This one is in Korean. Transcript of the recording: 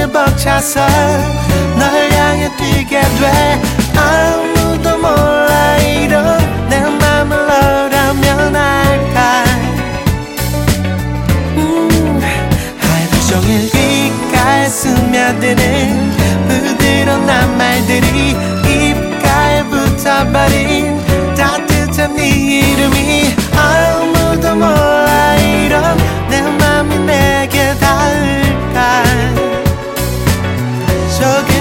맘에 벅차서 널 향해 뛰게 돼. 아무도 몰라 이런 내 맘을 너라면 알까. 하루 종일 귓가에 스며드는 부드러운 낱말들이 입가에 붙어버린 따뜻한 네 이름이 아무도 몰라 이런 내 맘이 내게 닿을까.